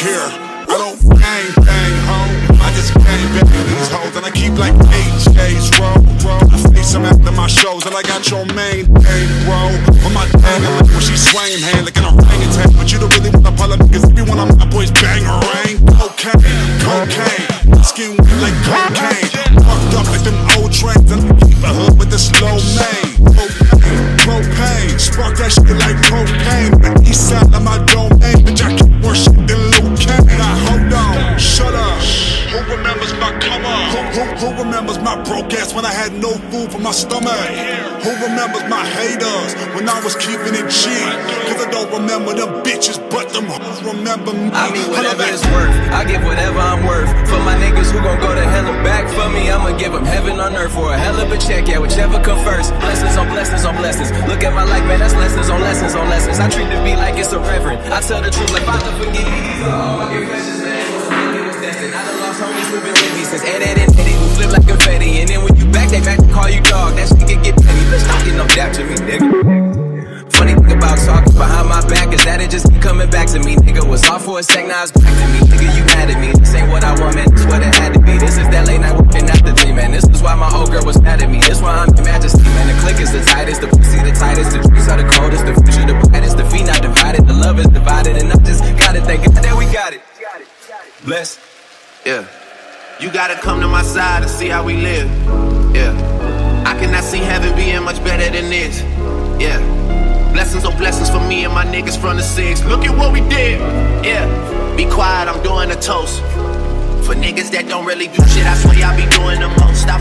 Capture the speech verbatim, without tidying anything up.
here. I don't bang bang home, I just bang bang these hoes, and I keep like eight J's roll. I face them after my shows, and I got your main thing, bro. On my thing, I like when she swing hand like an orangutan, but you don't really wanna pull up because every one of my boys bang her rain. Cocaine, cocaine, skin wet like cocaine. Fucked up like them old trains, and I keep a hood with the slow main. Propane, propane, spark that shit like propane. The east side of my domain, bitch, I keep more shit than Luke Kane. Now hold on, shut up. Who remembers my come up? Who, who, who remembers my broke ass when I had no food for my stomach? Who remembers my haters when I was keeping it G? Cause I don't remember them bitches, but them hoes remember me. I mean whatever it's worth, I give whatever I'm worth. For my niggas who gon' go to hell and back for me, I'ma give them heaven on earth for a hell of a check, yeah, whichever come first. Blessings on blessings on blessings. Look at my life, man, that's lessons on lessons on lessons. I treat the beat like it's a reverend. I tell the truth like Father, forgive me. These are all my confessions, man. I done lost homies who been with me since Ed, Ed, and Eddie, who flip like confetti. And then when you back, they back to call you dog. That shit can get petty. Bitch, stop getting no doubt to me, nigga. Funny thing about talking behind my back is that it just keep coming back to me. Nigga was off for a sec, now it's back to me. Nigga, you mad at me. This ain't what I want, man. This what it had to be. This is that late night working after three, man. This is why my old girl was mad at me. This why I'm your majesty, man. The click is the tightest, the pussy the tightest, the drinks are the coldest, the future the brightest, the feet not divided, the love is divided, and I just gotta thank God that we got it. Bless. Yeah, you gotta come to my side and see how we live. Yeah, I cannot see heaven being much better than this. Yeah, blessings on blessings for me and my niggas from the six. Look at what we did. Yeah, be quiet, I'm doing a toast. For niggas that don't really do shit, I swear y'all be doing the most.